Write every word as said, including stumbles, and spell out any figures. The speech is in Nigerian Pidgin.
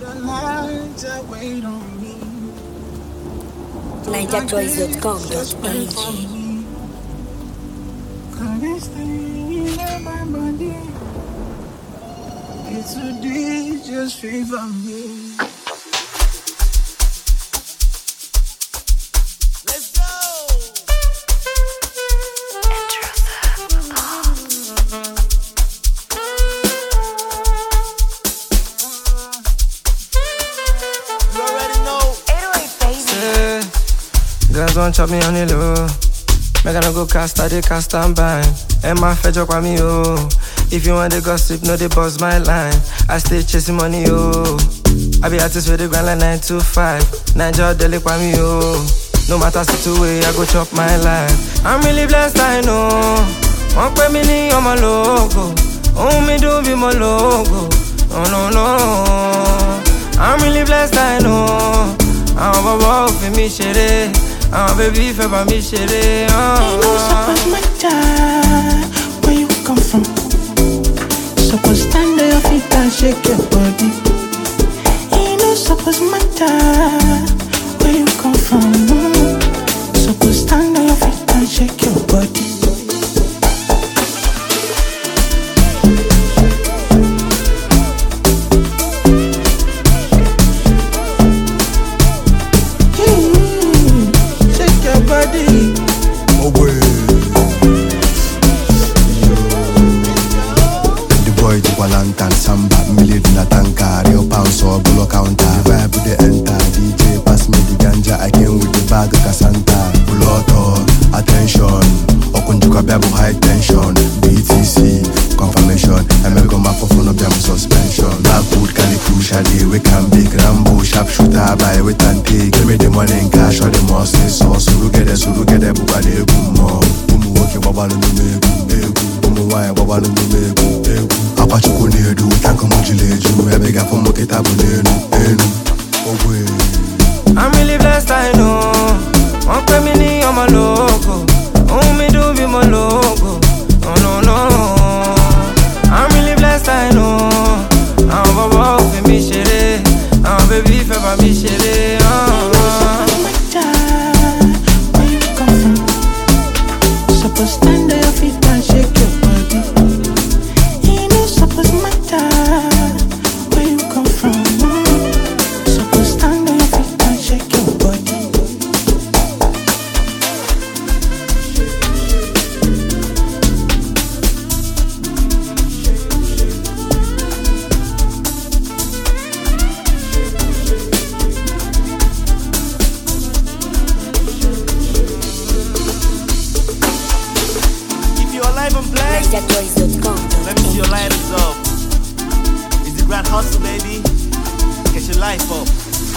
Niger Choice dot com dot A G. It's a D, just favor me. Girls don't chop me on the low. Make I no go cast, I dey cast and bind. And my fetch up on me, oh. If you want the gossip, no, they buzz my line. I stay chasing money, oh. I be artist with the grind like nine to five. Niger Deli kwa me, oh. No matter situation, I go chop my life. I'm really blessed, I know. One pay me ni on my logo. Oh, me do be my logo. No, no, no. I'm really blessed, I know. I'm a ball for me, shitty. I'm a baby for me, shitty. Ain't no suppose matter where you come from. Suppose stand on your feet and shake your body. Ain't no suppose matter where you come from. Suppose stand on your feet and shake your body. Oh boy, the boy the Walantan Samba, million in a tanker, real pounds or below counter. The vibe with the enter, D J pass me the ganja, I came with the bag of Cassanta. Buloto, attention, Okunjuka Babu high tension, B T C, confirmation, I make a map of one of them suspension. Blackwood, Calicut, Shadi, we can big Rambo, sharpshooter, buy with and take. Give me the money in cash or the most so Suru get it, Suru get it, Bukade Gumo. Umu woke Baba no Megu, Egu, Umu Waya Baba no Megu, Egu. Apachuku Nedu, Tanko Mujileju, Ebega for Moketa Bunenu, Enu. Oh, way. I'm really blessed, I know. One pay me ni on my logo. Oh, me do be my logo. No, no, no. I'm really blessed, I know. I'm a ball for me, shitty. I'm a baby for me, shitty. Suppose stand on your feet and shake your body. Ain't no suppose matter where you come from. Suppose stand on your feet and shake your body. Niger Choice dot com dot A G. Let me see your lighters up. It's the grand hustle, baby. Get your life up.